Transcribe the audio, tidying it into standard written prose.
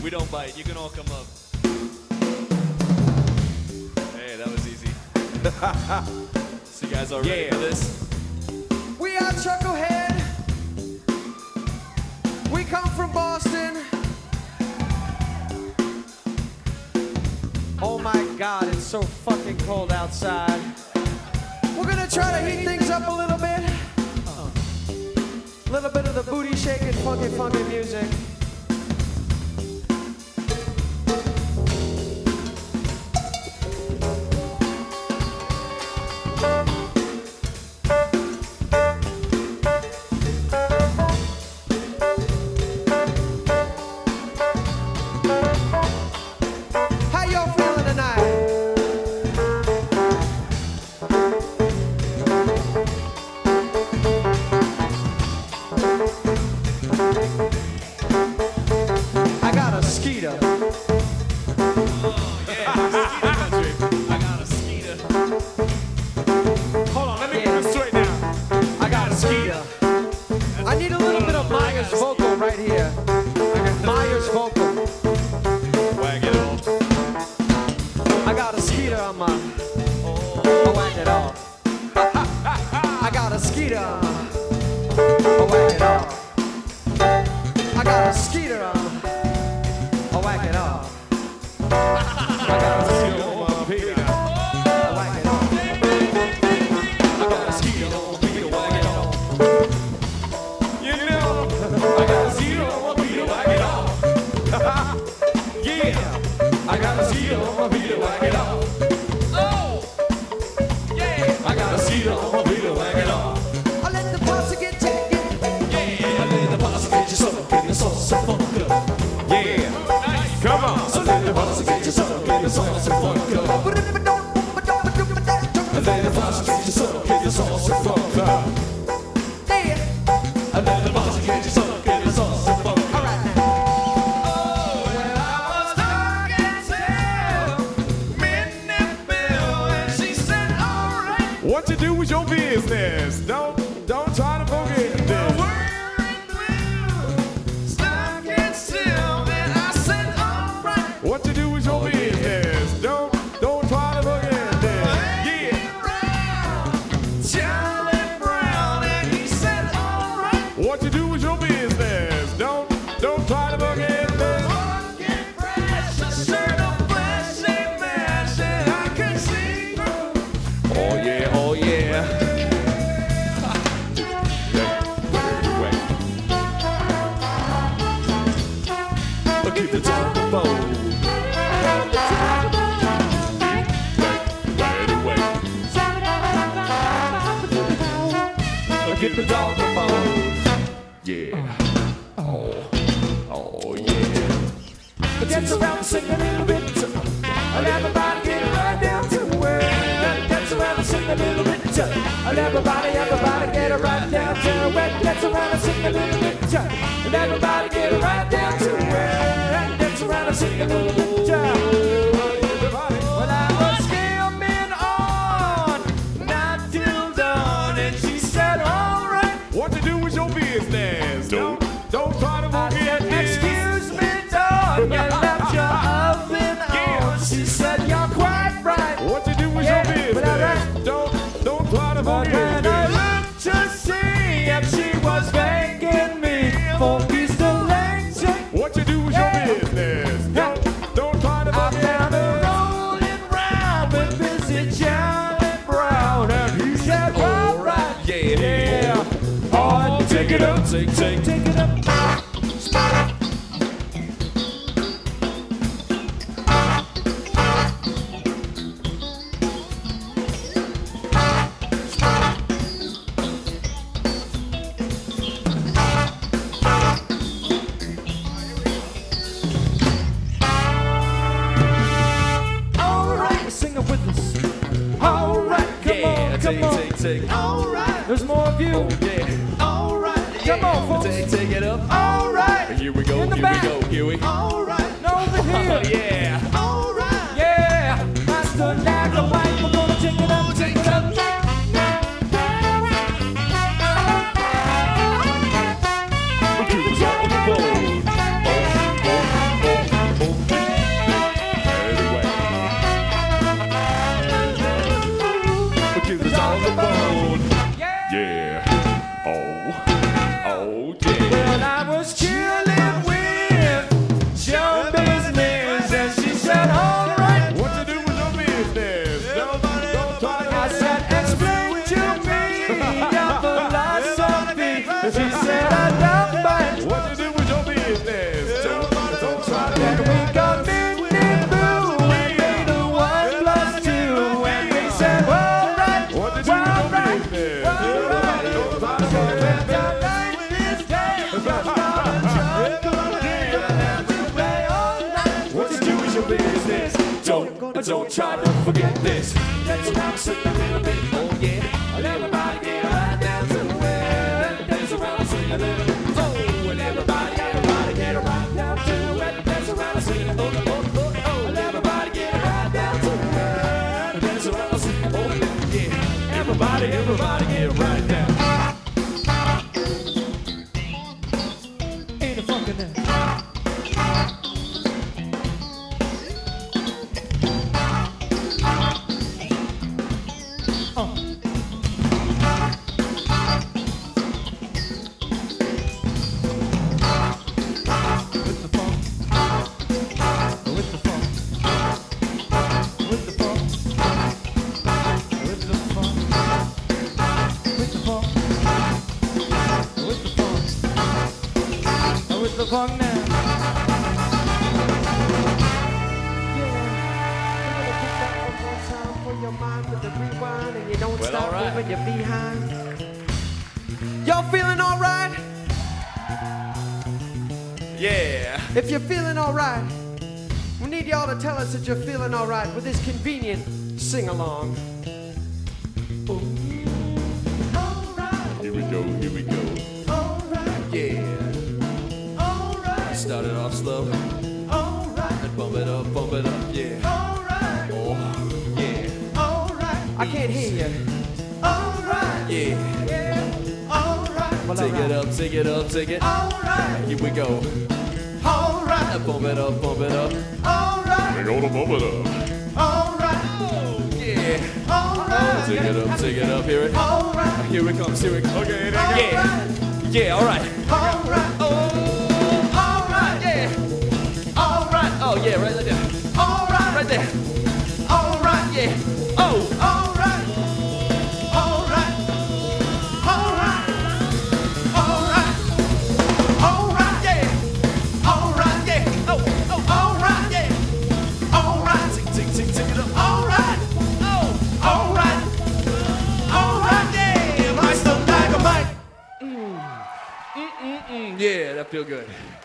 We don't bite. You can all come up. Hey, that was easy. So you guys all ready for this? We are Chucklehead. We come from Boston. Oh my God, it's so fucking cold outside. We're gonna try to heat things up a little bit. A little bit of the booty shaking, funky music. What you do is your business. Don't try to forget this. What you do is your business. Don't try to forget this. Yeah. What you do is your business. Don't try to forget this. Oh yeah, oh yeah. Keep the top of bold. Keep the dog of bold. Yeah. Oh yeah. But dance around and sing a little bit. And everybody get right down to it. Dance around and sing a little bit. And everybody get right down to it. Dance around and sing a little bit. And everybody get right down to it. Dance around and sing a little bit. Well, I was skimming on, not till dawn, and she said, all right. What to do is your business. Don't try to forget this. Excuse me, dog, you left your oven on. She said, you're quite right. What to do is your business. Don't try to forget this. I looked to see if she was begging me for peace to legs. What you do is your business. Don't try to forget this. I found her rolling round with busy Charlie Brown, and he said, all right, yeah. Oh, take it up, take it up. Take. All right. There's more of you. Oh, yeah. All right. Come on, folks. Take it up. All right. Here we go. Here we go. All right. No, over here. Yeah. All right. Yeah. Master Nagger Mike, we're gonna take it up. Take it up. What you do is your business. Don't try to forget this. Dance around, swing a little bit. Oh yeah. And everybody get right down to it. Dance around, swing a little bit. Oh, and everybody get right down to it. Dance around, swing a little bit. Oh, and everybody get right down to it. Dance around, swing a little bit. Yeah. Everybody get right down. Ain't a fucking there. The funk now. Yeah, I'm gonna kick that one more time for your mind with the rewind, and you don't Well, stop all right. moving your behind. Y'all feeling all right? Yeah. If you're feeling all right, we need y'all to tell us that you're feeling all right with this convenient sing-along. Here we go, here we go. Yeah. Start it off slow. And bump it up, yeah. Oh, yeah. I can't hear you. Yeah. Well, Take it up, take it up, take it. Here we go. And bump it up, We're gonna bump it up. yeah. Take it up, hear it. Here it comes, here it comes. Okay, Yeah. Yeah, all right. Oh, yeah. Oh, yeah, right there. Right there. Yeah. Oh. Yeah, that feel good.